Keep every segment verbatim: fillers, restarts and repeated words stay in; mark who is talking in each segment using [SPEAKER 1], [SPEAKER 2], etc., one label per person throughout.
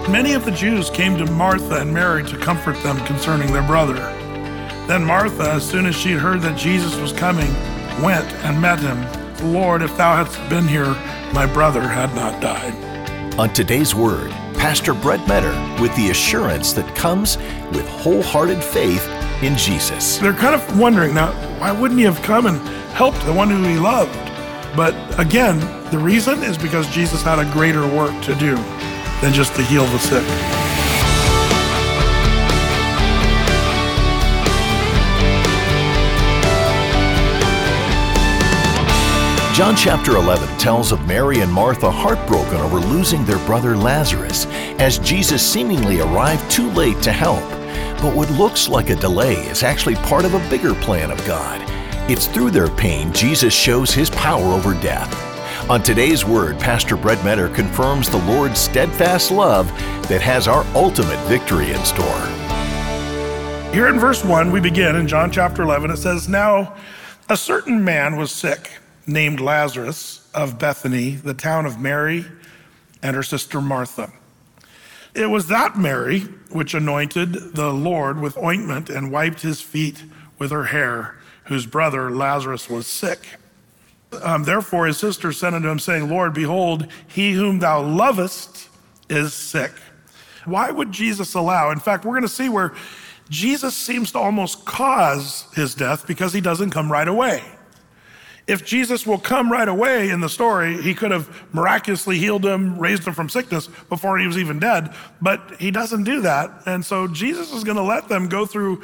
[SPEAKER 1] Many of the Jews came to Martha and Mary to comfort them concerning their brother. Then Martha, as soon as she had heard that Jesus was coming, went and met him. Lord, if thou hadst been here, my brother had not died.
[SPEAKER 2] On today's Word, Pastor Brett Metter with the assurance that comes with wholehearted faith in Jesus.
[SPEAKER 1] They're kind of wondering now, why wouldn't he have come and helped the one who he loved? But again, the reason is because Jesus had a greater work to do than just to heal the sick.
[SPEAKER 2] John chapter eleven tells of Mary and Martha heartbroken over losing their brother Lazarus as Jesus seemingly arrived too late to help. But what looks like a delay is actually part of a bigger plan of God. It's through their pain Jesus shows his power over death. On today's Word, Pastor Brett Metter confirms the Lord's steadfast love that has our ultimate victory in store.
[SPEAKER 1] Here in verse one, we begin in John chapter eleven. It says, "Now a certain man was sick, named Lazarus, of Bethany, the town of Mary and her sister Martha. It was that Mary which anointed the Lord with ointment and wiped his feet with her hair, whose brother Lazarus was sick. Um, therefore his sister sent unto him, saying, Lord, behold, he whom thou lovest is sick." Why would Jesus allow? In fact, we're going to see where Jesus seems to almost cause his death because he doesn't come right away. If Jesus will come right away in the story, he could have miraculously healed him, raised him from sickness before he was even dead, but he doesn't do that. And so Jesus is going to let them go through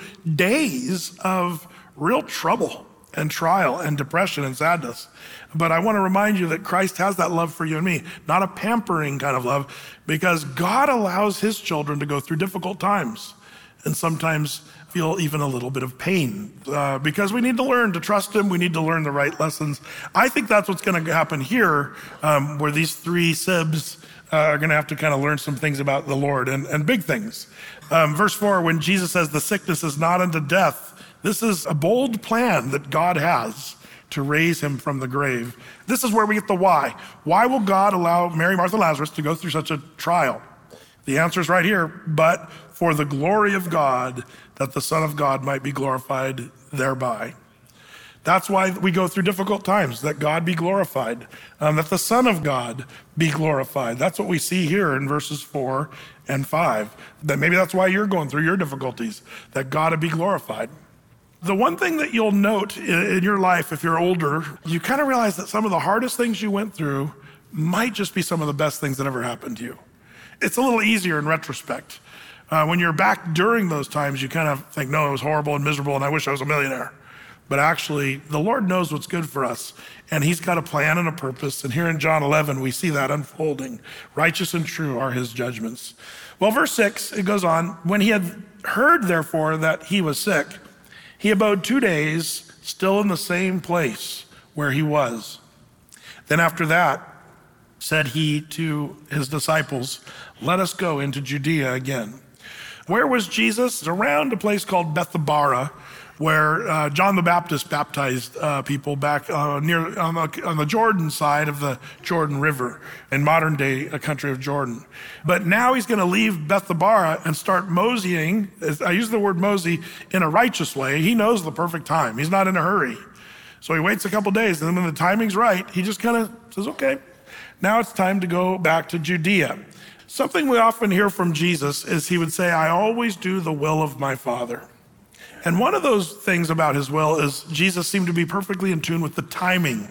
[SPEAKER 1] days of real trouble and trial and depression and sadness. But I want to remind you that Christ has that love for you and me, not a pampering kind of love, because God allows his children to go through difficult times and sometimes feel even a little bit of pain uh, because we need to learn to trust him. We need to learn the right lessons. I think that's what's going to happen here, um, where these three sibs uh, are going to have to kind of learn some things about the Lord and, and big things. Um, verse four, when Jesus says the sickness is not unto death, this is a bold plan that God has to raise him from the grave. This is where we get the why. Why will God allow Mary, Martha, Lazarus to go through such a trial? The answer is right here, but for the glory of God, that the Son of God might be glorified thereby. That's why we go through difficult times, that God be glorified, um, that the Son of God be glorified. That's what we see here in verses four and five. That maybe that's why you're going through your difficulties, that God would be glorified. The one thing that you'll note in, in your life, if you're older, you kind of realize that some of the hardest things you went through might just be some of the best things that ever happened to you. It's a little easier in retrospect. Uh, when you're back during those times, you kind of think, no, it was horrible and miserable and I wish I was a millionaire. But actually, the Lord knows what's good for us, and he's got a plan and a purpose. And here in John eleven, we see that unfolding. Righteous and true are his judgments. Well, verse six, it goes on, when he had heard, therefore, that he was sick, he abode two days still in the same place where he was. Then after that, said he to his disciples, let us go into Judea again. Where was Jesus? Around a place called Bethabara, where uh, John the Baptist baptized uh, people back uh, near on the, on the Jordan side of the Jordan River, in modern day a country of Jordan. But now he's going to leave Bethabara and start moseying. I use the word mosey in a righteous way. He knows the perfect time. He's not in a hurry. So he waits a couple days, and then when the timing's right, he just kind of says, okay, now it's time to go back to Judea. Something we often hear from Jesus is he would say, I always do the will of my Father. And one of those things about his will is Jesus seemed to be perfectly in tune with the timing.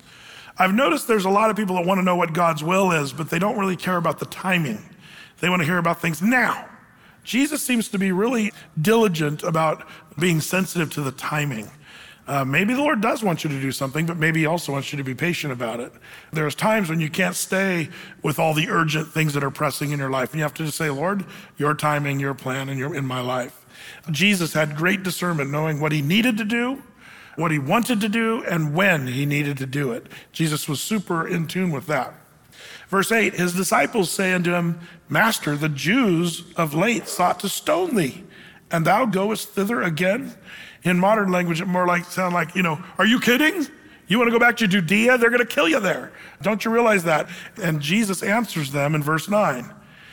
[SPEAKER 1] I've noticed there's a lot of people that want to know what God's will is, but they don't really care about the timing. They want to hear about things now. Jesus seems to be really diligent about being sensitive to the timing. Uh, maybe the Lord does want you to do something, but maybe he also wants you to be patient about it. There's times when you can't stay with all the urgent things that are pressing in your life. And you have to just say, Lord, your timing, your plan, and your in my life. Jesus had great discernment, knowing what he needed to do, what he wanted to do, and when he needed to do it. Jesus was super in tune with that. Verse eight, his disciples say unto him, Master, the Jews of late sought to stone thee, and thou goest thither again? In modern language, it more like sound like, you know, are you kidding? You want to go back to Judea? They're going to kill you there. Don't you realize that? And Jesus answers them in verse nine.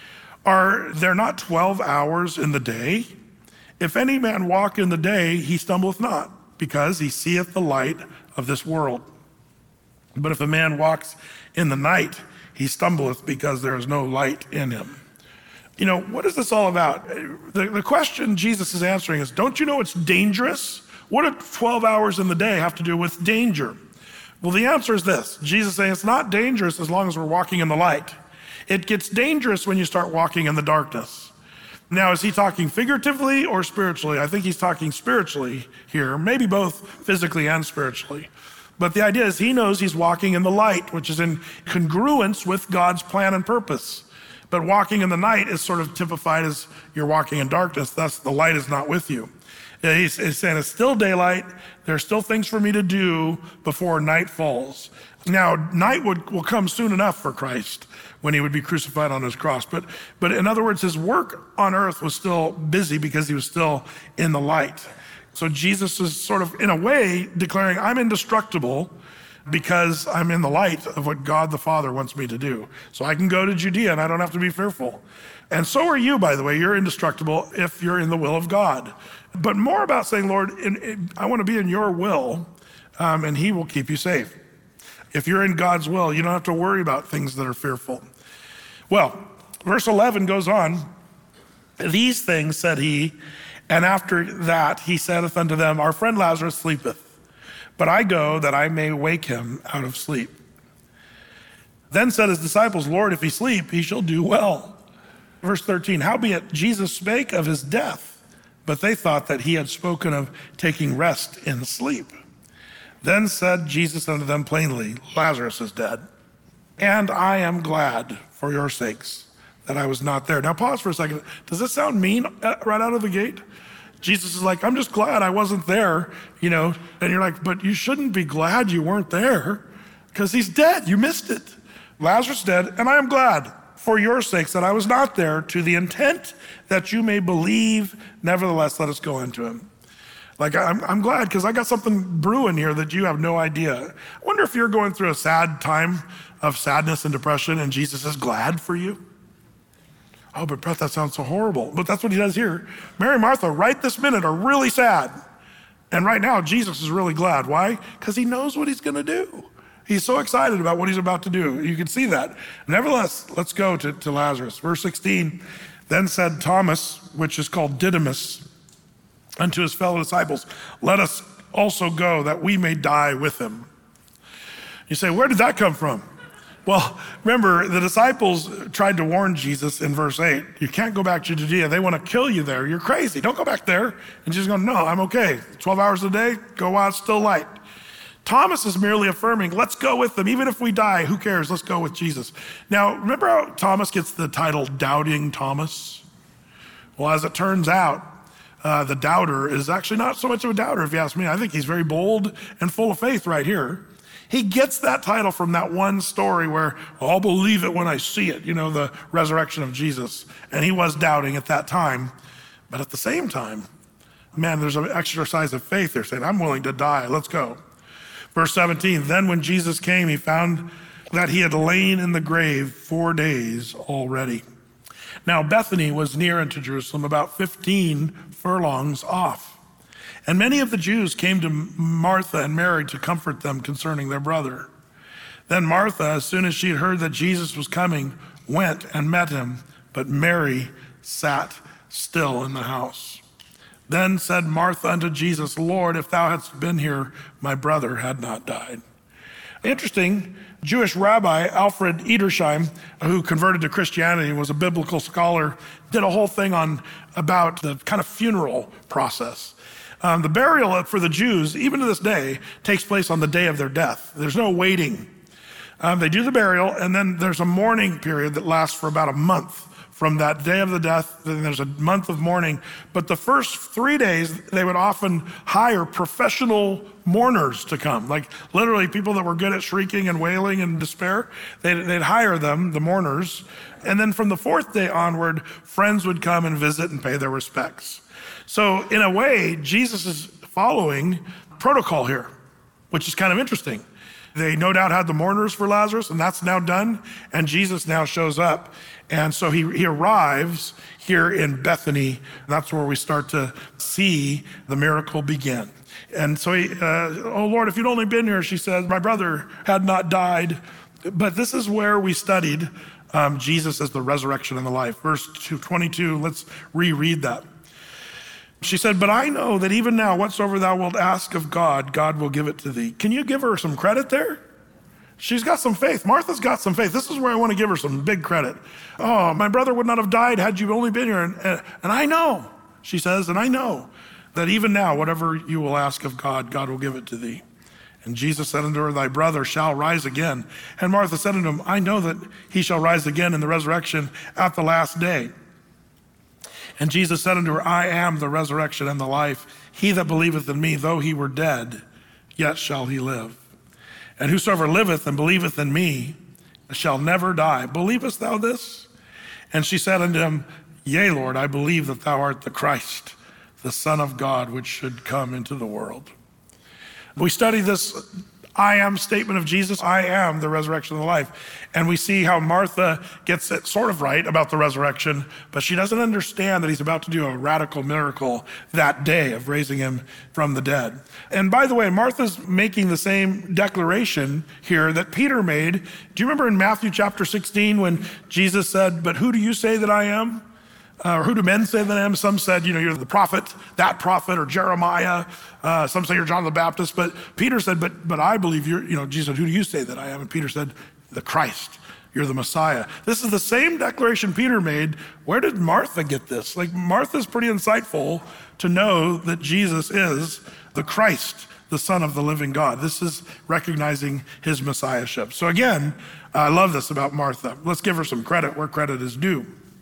[SPEAKER 1] Are there not twelve hours in the day? If any man walk in the day, he stumbleth not, because he seeth the light of this world. But if a man walks in the night, he stumbleth, because there is no light in him. You know, what is this all about? The, the question Jesus is answering is, don't you know it's dangerous? What do twelve hours in the day have to do with danger? Well, the answer is this. Jesus is saying it's not dangerous as long as we're walking in the light. It gets dangerous when you start walking in the darkness. Now, is he talking figuratively or spiritually? I think he's talking spiritually here, maybe both physically and spiritually. But the idea is he knows he's walking in the light, which is in congruence with God's plan and purpose. But walking in the night is sort of typified as you're walking in darkness, thus the light is not with you. He's, he's saying it's still daylight, there's still things for me to do before night falls. Now, night would, will come soon enough for Christ when he would be crucified on his cross. But, but in other words, his work on earth was still busy because he was still in the light. So Jesus is sort of, in a way, declaring, I'm indestructible because I'm in the light of what God the Father wants me to do. So I can go to Judea and I don't have to be fearful. And so are you, by the way. You're indestructible if you're in the will of God. But more about saying, Lord, in, in, I want to be in your will, um, and he will keep you safe. If you're in God's will, you don't have to worry about things that are fearful. Well, verse eleven goes on. These things said he, and after that he saith unto them, our friend Lazarus sleepeth, but I go that I may wake him out of sleep. Then said his disciples, Lord, if he sleep, he shall do well. Verse thirteen, howbeit Jesus spake of his death, but they thought that he had spoken of taking rest in sleep. Then said Jesus unto them plainly, Lazarus is dead, and I am glad for your sakes that I was not there. Now pause for a second. Does this sound mean right out of the gate? Jesus is like, I'm just glad I wasn't there, you know, and you're like, but you shouldn't be glad you weren't there because he's dead. You missed it. Lazarus is dead, and I am glad for your sakes that I was not there, to the intent that you may believe. Nevertheless, let us go into him. Like, I'm, I'm glad because I got something brewing here that you have no idea. I wonder if you're going through a sad time of sadness and depression and Jesus is glad for you. Oh, but Brett, that sounds so horrible. But that's what he does here. Mary and Martha, right this minute, are really sad. And right now, Jesus is really glad. Why? Because he knows what he's going to do. He's so excited about what he's about to do. You can see that. Nevertheless, let's go to, to Lazarus. Verse sixteen, then said Thomas, which is called Didymus, unto his fellow disciples, let us also go that we may die with him. You say, where did that come from? Well, remember, the disciples tried to warn Jesus in verse eight. You can't go back to Judea. They want to kill you there. You're crazy. Don't go back there. And Jesus goes, no, I'm okay. twelve hours a day, go while it's still light. Thomas is merely affirming, let's go with them. Even if we die, who cares? Let's go with Jesus. Now, remember how Thomas gets the title Doubting Thomas? Well, as it turns out, uh, the doubter is actually not so much of a doubter, if you ask me. I think he's very bold and full of faith right here. He gets that title from that one story where I'll believe it when I see it, you know, the resurrection of Jesus. And he was doubting at that time. But at the same time, man, there's an exercise of faith there saying, I'm willing to die. Let's go. Verse seventeen, then when Jesus came, he found that he had lain in the grave four days already. Now Bethany was near unto Jerusalem, about fifteen furlongs off. And many of the Jews came to Martha and Mary to comfort them concerning their brother. Then Martha, as soon as she had heard that Jesus was coming, went and met him, but Mary sat still in the house. Then said Martha unto Jesus, Lord, if thou hadst been here, my brother had not died. Interesting, Jewish rabbi Alfred Edersheim, who converted to Christianity, was a biblical scholar, did a whole thing on about the kind of funeral process. Um, the burial for the Jews, even to this day, takes place on the day of their death. There's no waiting. Um, they do the burial, and then there's a mourning period that lasts for about a month. From that day of the death, then there's a month of mourning. But the first three days, they would often hire professional mourners to come. Like literally people that were good at shrieking and wailing and despair, they'd, they'd hire them, the mourners. And then from the fourth day onward, friends would come and visit and pay their respects. So in a way, Jesus is following protocol here, which is kind of interesting. They no doubt had the mourners for Lazarus, and that's now done. And Jesus now shows up. And so he, he arrives here in Bethany. That's where we start to see the miracle begin. And so, he, uh, oh Lord, if you'd only been here, she says, my brother had not died. But this is where we studied um, Jesus as the resurrection and the life. Verse twenty-two, let's reread that. She said, but I know that even now, whatsoever thou wilt ask of God, God will give it to thee. Can you give her some credit there? She's got some faith. Martha's got some faith. This is where I want to give her some big credit. Oh, my brother would not have died had you only been here. And, and, and I know, she says, and I know that even now, whatever you will ask of God, God will give it to thee. And Jesus said unto her, thy brother shall rise again. And Martha said unto him, I know that he shall rise again in the resurrection at the last day. And Jesus said unto her, I am the resurrection and the life. He that believeth in me, though he were dead, yet shall he live. And whosoever liveth and believeth in me shall never die. Believest thou this? And she said unto him, yea, Lord, I believe that thou art the Christ, the Son of God, which should come into the world. We study this I am statement of Jesus. I am the resurrection and the life. And we see how Martha gets it sort of right about the resurrection, but she doesn't understand that he's about to do a radical miracle that day of raising him from the dead. And by the way, Martha's making the same declaration here that Peter made. Do you remember in Matthew chapter sixteen when Jesus said, but who do you say that I am? Uh, or who do men say that I am? Some said, you know, you're the prophet, that prophet, or Jeremiah. Uh, some say you're John the Baptist. But Peter said, but but I believe you're, you know, Jesus said, who do you say that I am? And Peter said, the Christ, you're the Messiah. This is the same declaration Peter made. Where did Martha get this? Like, Martha's pretty insightful to know that Jesus is the Christ, the Son of the living God. This is recognizing his messiahship. So again, I love this about Martha. Let's give her some credit where credit is due.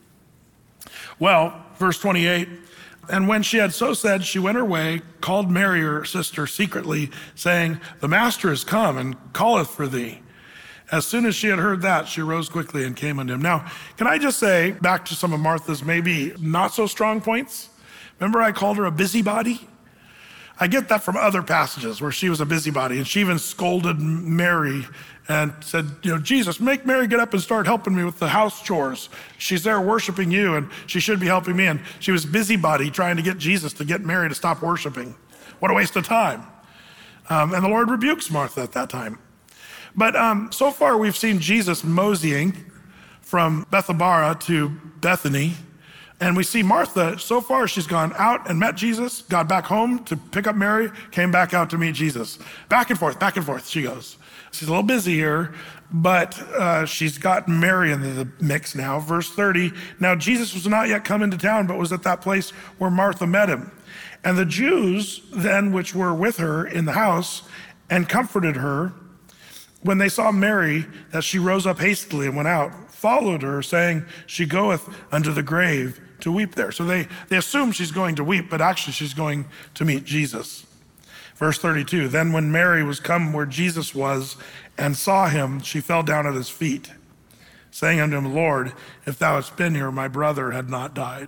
[SPEAKER 1] Well, verse twenty-eight, and when she had so said, she went her way, called Mary her sister secretly, saying, the master is come and calleth for thee. As soon as she had heard that, she rose quickly and came unto him. Now, can I just say, back to some of Martha's maybe not so strong points? Remember I called her a busybody? I get that from other passages where she was a busybody, and she even scolded Mary and said, you know, Jesus, make Mary get up and start helping me with the house chores. She's there worshiping you, and she should be helping me. And she was busybody trying to get Jesus to get Mary to stop worshiping. What a waste of time. Um, and the Lord rebukes Martha at that time. But um, so far we've seen Jesus moseying from Bethabara to Bethany. And we see Martha, so far she's gone out and met Jesus, got back home to pick up Mary, came back out to meet Jesus. Back and forth, back and forth she goes. She's a little busy here, but uh, she's got Mary in the mix now. Verse thirty, now Jesus was not yet come into town, but was at that place where Martha met him. And the Jews then, which were with her in the house and comforted her, when they saw Mary, that she rose up hastily and went out, followed her, saying, she goeth unto the grave to weep there. So they, they assume she's going to weep, but actually she's going to meet Jesus. Verse thirty-two, then when Mary was come where Jesus was and saw him, she fell down at his feet, saying unto him, Lord, if thou hadst been here, my brother had not died.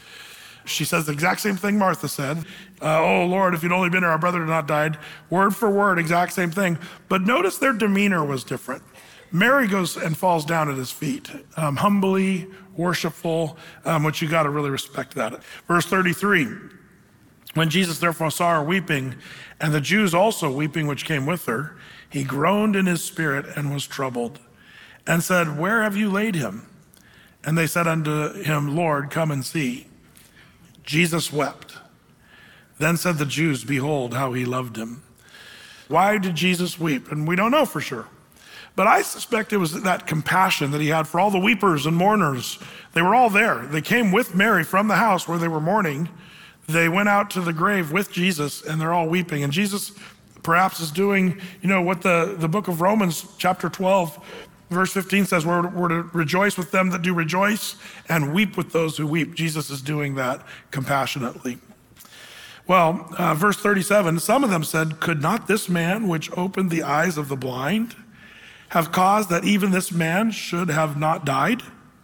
[SPEAKER 1] She says the exact same thing Martha said. Uh, oh, Lord, if you'd only been here, our brother had not died. Word for word, exact same thing. But notice their demeanor was different. Mary goes and falls down at his feet, um, humbly, worshipful, um, which you got to really respect that. Verse thirty-three, when Jesus therefore saw her weeping, and the Jews also weeping which came with her, he groaned in his spirit and was troubled, and said, where have you laid him? And they said unto him, Lord, come and see. Jesus wept. Then said the Jews, behold how he loved him. Why did Jesus weep? And we don't know for sure. But I suspect it was that compassion that he had for all the weepers and mourners. They were all there. They came with Mary from the house where they were mourning. They went out to the grave with Jesus, and they're all weeping. And Jesus perhaps is doing, you know, what the, the book of Romans chapter twelve, verse fifteen says, we're, we're to rejoice with them that do rejoice and weep with those who weep. Jesus is doing that compassionately. Well, uh, verse thirty-seven, some of them said, could not this man which opened the eyes of the blind have caused that even this man should have not died?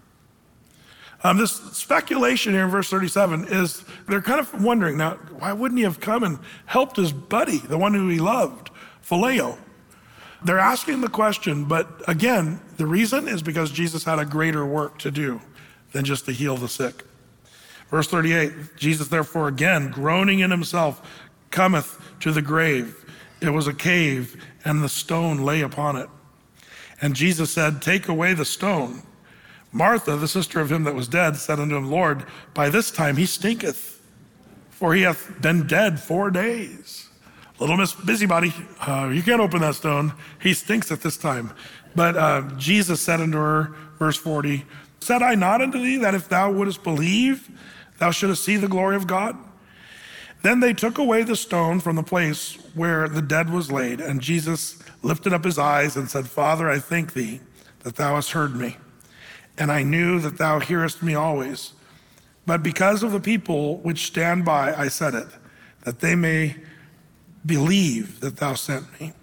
[SPEAKER 1] Um, this speculation here in verse thirty-seven is, they're kind of wondering, now, why wouldn't he have come and helped his buddy, the one who he loved, Phileo? They're asking the question, but again, the reason is because Jesus had a greater work to do than just to heal the sick. Verse thirty-eight, Jesus therefore again, groaning in himself, cometh to the grave. It was a cave, and the stone lay upon it. And Jesus said, take away the stone. Martha, the sister of him that was dead, said unto him, Lord, by this time he stinketh, for he hath been dead four days. Little Miss Busybody, uh, you can't open that stone. He stinks at this time. But uh, Jesus said unto her, verse forty, said I not unto thee that if thou wouldest believe, thou shouldest see the glory of God? Then they took away the stone from the place where the dead was laid, and Jesus lifted up his eyes and said, Father, I thank thee that thou hast heard me, and I knew that thou hearest me always. But because of the people which stand by, I said it, that they may believe that thou sent me.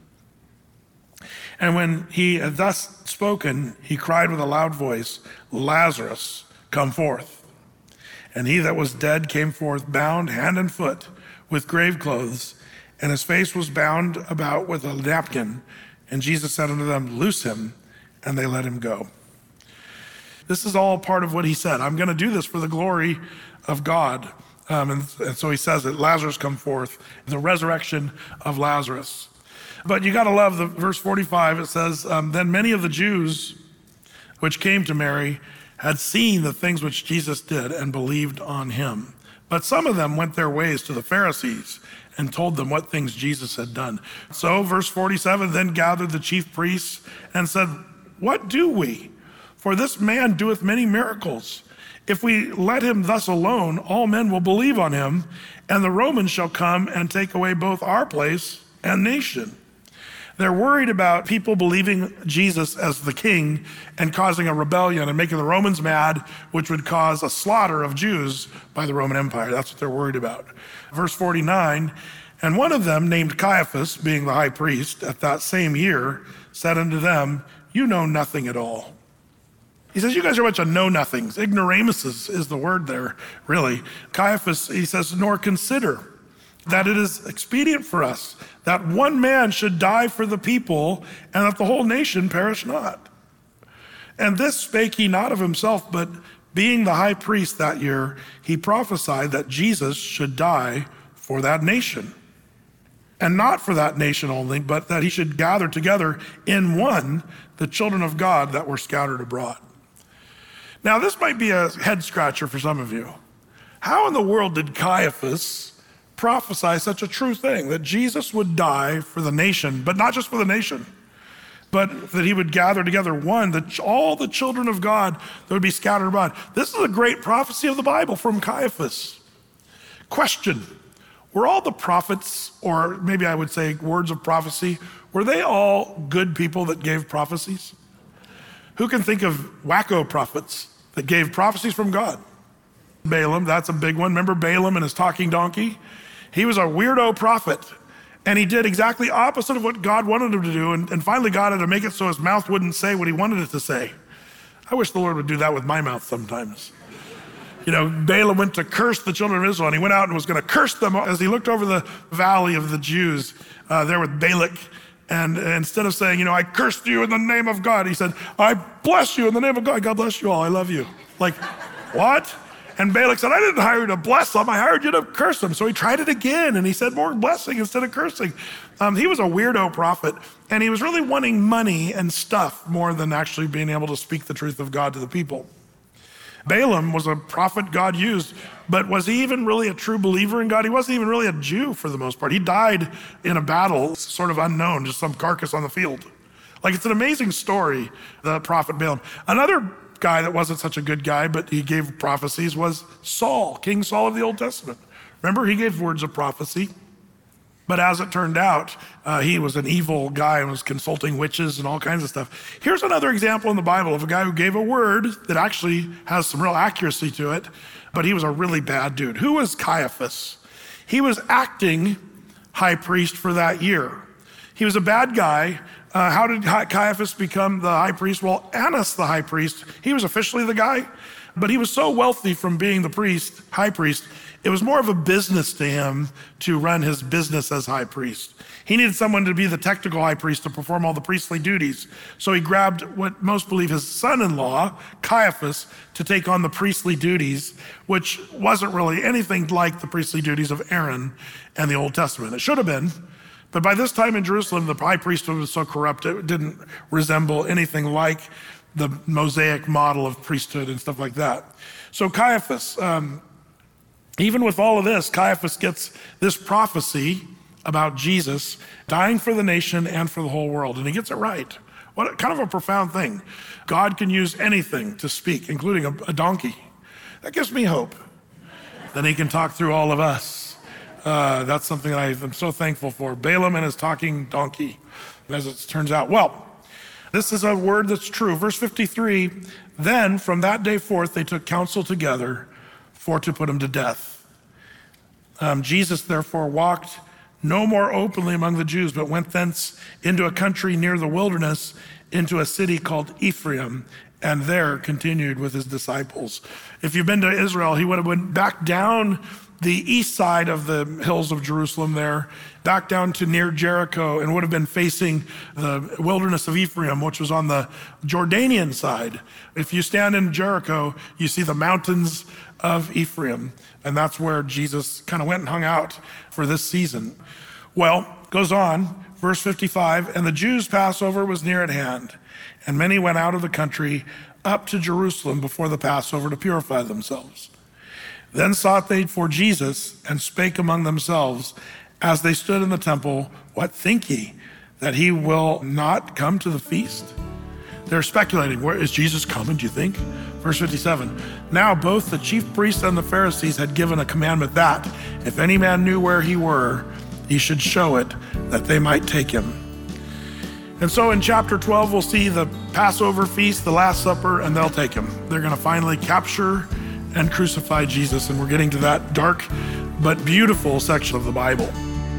[SPEAKER 1] And when he had thus spoken, he cried with a loud voice, Lazarus, come forth. And he that was dead came forth, bound hand and foot with grave clothes, and his face was bound about with a napkin. And Jesus said unto them, loose him, and they let him go. This is all part of what he said. I'm going to do this for the glory of God. Um, and, and so he says that Lazarus come forth, the resurrection of Lazarus. But you got to love the verse forty-five. It says, um, then many of the Jews which came to Mary had seen the things which Jesus did and believed on him. But some of them went their ways to the Pharisees and told them what things Jesus had done. So verse forty-seven, then gathered the chief priests and said, what do we? For this man doeth many miracles. If we let him thus alone, all men will believe on him, and the Romans shall come and take away both our place and nation. They're worried about people believing Jesus as the king and causing a rebellion and making the Romans mad, which would cause a slaughter of Jews by the Roman Empire. That's what they're worried about. Verse forty-nine, and one of them, named Caiaphas, being the high priest, at that same year, said unto them, you know nothing at all. He says, you guys are a bunch of know-nothings. Ignoramuses is the word there, really. Caiaphas, he says, nor consider that it is expedient for us that one man should die for the people, and that the whole nation perish not. And this spake he not of himself, but being the high priest that year, he prophesied that Jesus should die for that nation. And not for that nation only, but that he should gather together in one the children of God that were scattered abroad. Now, this might be a head scratcher for some of you. How in the world did Caiaphas prophesy such a true thing, that Jesus would die for the nation, but not just for the nation, but that he would gather together one, that all the children of God that would be scattered abroad? This is a great prophecy of the Bible from Caiaphas. Question, were all the prophets, or maybe I would say words of prophecy, were they all good people that gave prophecies? Who can think of wacko prophets that gave prophecies from God? Balaam, that's a big one. Remember Balaam and his talking donkey? He was a weirdo prophet, and he did exactly opposite of what God wanted him to do, and, and finally God had to make it so his mouth wouldn't say what he wanted it to say. I wish the Lord would do that with my mouth sometimes. You know, Balaam went to curse the children of Israel, and he went out and was going to curse them as he looked over the valley of the Jews uh, there with Balak. And instead of saying, you know, I cursed you in the name of God, he said, I bless you in the name of God. God bless you all. I love you. Like, what? And Balak said, I didn't hire you to bless them. I hired you to curse them. So he tried it again, and he said more blessing instead of cursing. Um, he was a weirdo prophet, and he was really wanting money and stuff more than actually being able to speak the truth of God to the people. Balaam was a prophet God used, but was he even really a true believer in God? He wasn't even really a Jew for the most part. He died in a battle, sort of unknown, just some carcass on the field. Like, it's an amazing story, the prophet Balaam. Another guy that wasn't such a good guy, but he gave prophecies, was Saul, King Saul of the Old Testament. Remember, he gave words of prophecy. But as it turned out, uh, he was an evil guy and was consulting witches and all kinds of stuff. Here's another example in the Bible of a guy who gave a word that actually has some real accuracy to it, but he was a really bad dude. Who was Caiaphas? He was acting high priest for that year. He was a bad guy. Uh, how did Caiaphas become the high priest? Well, Annas, the high priest, he was officially the guy, But he was so wealthy from being the priest, high priest, it was more of a business to him to run his business as high priest. He needed someone to be the technical high priest to perform all the priestly duties. So he grabbed what most believe his son-in-law, Caiaphas, to take on the priestly duties, which wasn't really anything like the priestly duties of Aaron and the Old Testament. It should have been, but by this time in Jerusalem, the high priesthood was so corrupt, it didn't resemble anything like the Mosaic model of priesthood and stuff like that. So Caiaphas, um, even with all of this, Caiaphas gets this prophecy about Jesus dying for the nation and for the whole world, and he gets it right. What a, kind of a profound thing. God can use anything to speak, including a, a donkey. That gives me hope. Then he can talk through all of us. Uh, that's something that I am so thankful for. Balaam and his talking donkey, as it turns out. Well, this is a word that's true. Verse fifty-three, then from that day forth they took counsel together for to put him to death. Um, Jesus therefore walked no more openly among the Jews, but went thence into a country near the wilderness, into a city called Ephraim, and there continued with his disciples. If you've been to Israel, he would have went back down the east side of the hills of Jerusalem there, back down to near Jericho, and would have been facing the wilderness of Ephraim, which was on the Jordanian side. If you stand in Jericho, you see the mountains of Ephraim, and that's where Jesus kind of went and hung out for this season. Well, goes on, verse fifty-five, and the Jews' Passover was near at hand, and many went out of the country up to Jerusalem before the Passover to purify themselves. Then sought they for Jesus, and spake among themselves, as they stood in the temple, what think ye, that he will not come to the feast? They're speculating, where is Jesus coming, do you think? Verse fifty-seven, now both the chief priests and the Pharisees had given a commandment that, if any man knew where he were, he should show it, that they might take him. And so in chapter twelve, we'll see the Passover feast, the Last Supper, and they'll take him. They're gonna finally capture and crucify Jesus, and we're getting to that dark but beautiful section of the Bible.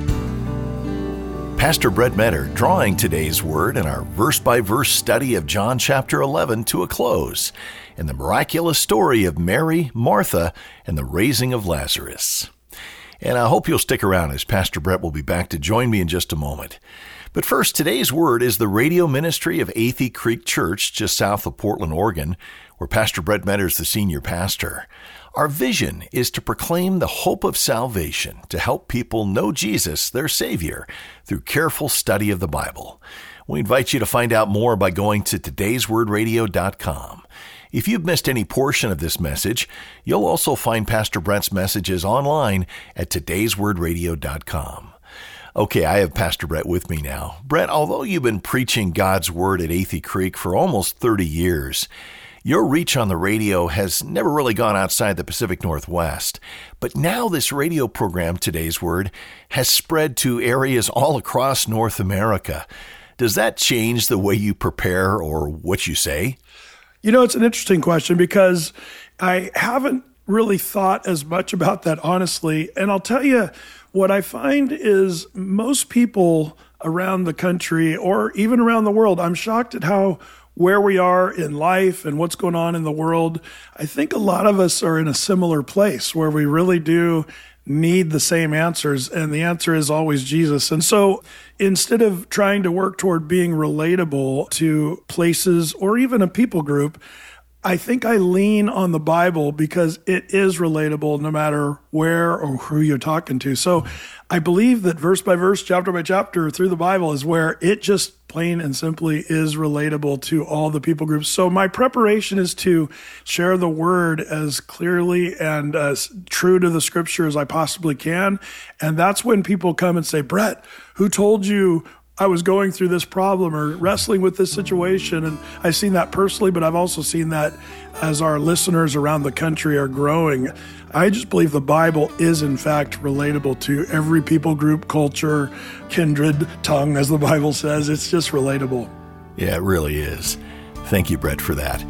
[SPEAKER 2] Pastor Brett Metter drawing today's word in our verse-by-verse study of John chapter eleven to a close in the miraculous story of Mary, Martha, and the raising of Lazarus. And I hope you'll stick around as Pastor Brett will be back to join me in just a moment. But first, today's word is the radio ministry of Athey Creek Church, just south of Portland, Oregon, where Pastor Brett Metter is the senior pastor. Our vision is to proclaim the hope of salvation, to help people know Jesus, their Savior, through careful study of the Bible. We invite you to find out more by going to todays word radio dot com. If you've missed any portion of this message, you'll also find Pastor Brett's messages online at todays word radio dot com. Okay, I have Pastor Brett with me now. Brett, although you've been preaching God's Word at Athey Creek for almost thirty years, your reach on the radio has never really gone outside the Pacific Northwest. But now this radio program, Today's Word, has spread to areas all across North America. Does that change the way you prepare or what you say?
[SPEAKER 3] You know, it's an interesting question because I haven't really thought as much about that, honestly. And I'll tell you, what I find is most people around the country or even around the world, I'm shocked at how where we are in life and what's going on in the world. I think a lot of us are in a similar place where we really do need the same answers, and the answer is always Jesus. And so instead of trying to work toward being relatable to places or even a people group, I think I lean on the Bible because it is relatable no matter where or who you're talking to. So I believe that verse by verse, chapter by chapter through the Bible is where it just plain and simply is relatable to all the people groups. So my preparation is to share the word as clearly and as true to the scripture as I possibly can. And that's when people come and say, Brett, who told you I was going through this problem or wrestling with this situation? And I've seen that personally, but I've also seen that as our listeners around the country are growing. I just believe the Bible is, in fact, relatable to every people group, culture, kindred, tongue, as the Bible says. It's just relatable.
[SPEAKER 2] Yeah, it really is. Thank you, Brett, for that.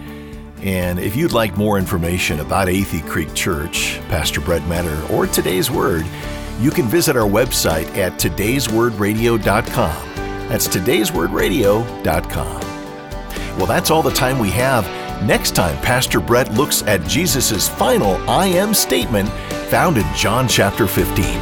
[SPEAKER 2] And if you'd like more information about Athey Creek Church, Pastor Brett Metter, or Today's Word, you can visit our website at todays word radio dot com. That's todays word radio dot com. Well, that's all the time we have. Next time, Pastor Brett looks at Jesus' final I am statement found in John chapter fifteen.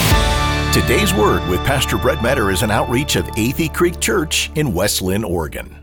[SPEAKER 2] Today's Word with Pastor Brett Metter is an outreach of Athey Creek Church in West Lynn, Oregon.